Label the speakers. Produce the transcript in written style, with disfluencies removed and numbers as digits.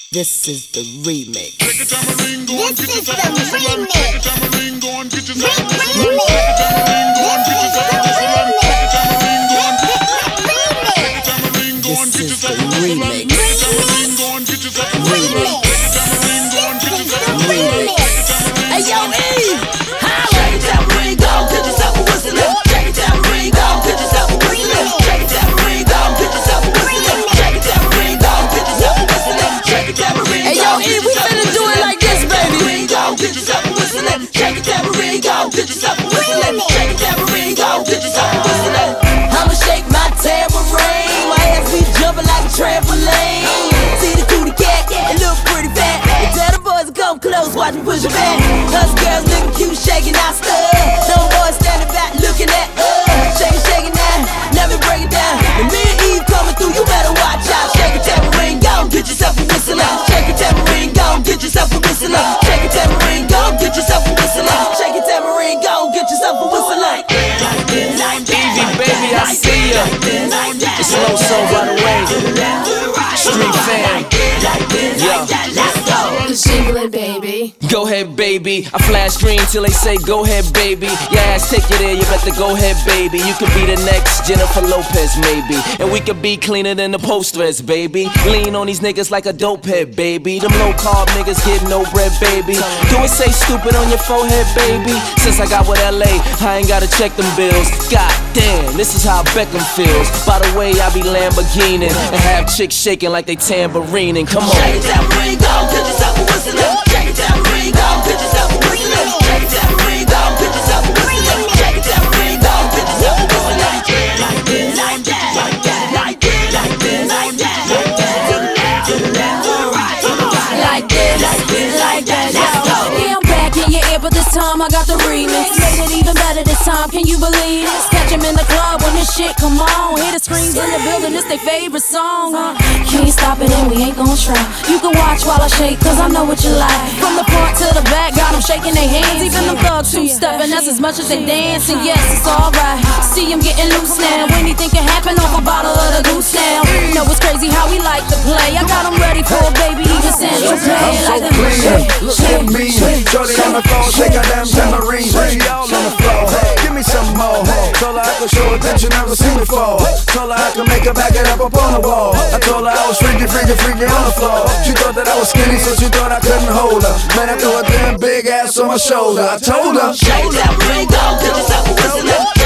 Speaker 1: This is the remix.
Speaker 2: Take a tambourine, go and get yourself a whistle. Take a tambourine, go and get yourself a whistle. Take a tambourine, go and get yourself a whistle. Take a tambourine, go and get yourself a whistle. Take a tambourine, go and get yourself a whistle. Take a tambourine, go and get yourself a whistle.
Speaker 1: Hey yo, Eve!
Speaker 3: Shake a tambourine, go and get yourself a whistle. Shake a tambourine, go and get yourself a whistle. Shake a tambourine, go and get yourself a whistle. Shake a tambourine, go and get yourself a whistle. Shake a tambourine.
Speaker 1: Hey yo, Eve, we finna do it like this, baby.
Speaker 3: Go get yourself a whistle. Shake a tambourine, go get yourself a whistle. Shake a tambourine, go get yourself a whistle. I'ma shake my tambourine. My ass be jumping like a trampoline. See the cootie cat, it look pretty fat. And tell the boys to come close, watch me push it back. Us girls looking cute, shaking our stuff. Them boys standing back looking at us. Shaking that, let me break it down. And me and Eve coming through, you better watch out. Shake a tambourine, go get yourself a whistle. Shake a tambourine, go get yourself a whistle. Shake a tambourine, go get yourself a whistle. Shake a tambourine, go get yourself a whistle. Like this, like that.
Speaker 4: Easy, baby, I see ya. It's low soul by the way. Street fam. Yeah.
Speaker 5: It's jingling, baby.
Speaker 4: Go ahead, baby. I flash green till they say go ahead, baby. Your ass take you there, you better go ahead, baby. You could be the next Jennifer Lopez, maybe. And we could be cleaner than the post-threads, baby. Lean on these niggas like a dope head, baby. Them low-carb niggas get no bread, baby. Do it say stupid on your forehead, baby? Since I got with LA, I ain't gotta check them bills. God damn, this is how Beckham feels. By the way, I be Lamborghini and have chicks shaking like they tambourine. Come on.
Speaker 3: Shake a tambourine, go get yourself a whistle. Shake a tambourine, go get yourself a whistle. Shake a tambourine, go get yourself a whistle. Shake a tambourine, go get yourself a whistle. Like this, like that, like that, like this, like this, like that, like that. To the left, to the right, to the right. Like this, like this, like that. Let's go.
Speaker 5: Yeah, I'm back in your ear, but this time I got the remix. Made it even better this time, can you believe it? Catch 'em in the club when this shit come on. Hear the screams in the building, it's their favorite song. Can't stop it and we ain't gon' try. You can watch while I shake, cause I know what you like. From the front to the back, got 'em shaking their hands. Even the thugs two-stepping, that's as much as they dance. And yes, it's alright, see 'em getting loose now. Anything can happen off a bottle of the goose now. Know it's crazy how we like to play. I got 'em ready for a baby, even Sandra Play.
Speaker 6: I'm so
Speaker 5: Like
Speaker 6: clean, look at me. Shorty on the floor, shake her damn tambourine. She all on the floor, give me some more. Told her I could show her that you never seen before. Told her I could make her back it up on the wall. I told her I was freaky on the floor. She thought that I was skinny, so she thought I couldn't hold her. Man, I threw a damn big ass on my shoulder. I told her,
Speaker 3: shake that ring, go get yourself a whistle.